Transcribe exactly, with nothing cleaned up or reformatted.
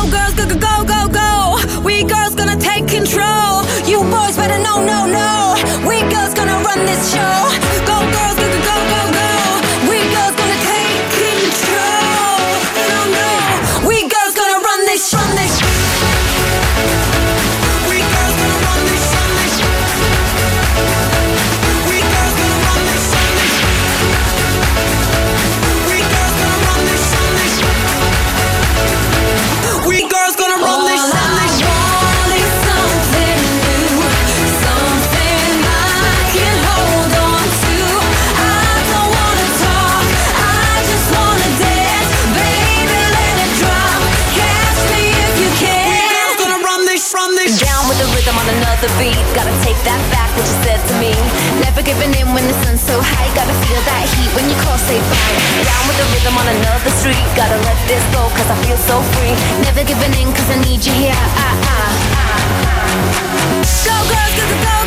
girls, go, go, go, go, go. We girls gonna take control. You boys better know, no, no. We girls gonna run this show. Go, girls, go, go, go, go, go. We girls gonna take control. No, no. We girls gonna run this, run this. We girls gonna run this, run this. We girls gonna run this, run this. We girls gonna run this, run this. We girls gonna run this, run this. All I want is something new, something I can hold on to. I don't wanna talk, I just wanna dance. Baby, let it drop, catch me if you can. We girls gonna run this, run this. Down with the rhythm on another beat. Gotta take that back, what you said to me. Never giving in when the sun's so high. Gotta feel that heat when you call, say bye. Down with the rhythm on another street. Gotta let this go, cause I feel so free. Never giving in, cause I need you here. Ah, ah, ah, ah. Go girls, go, go, go.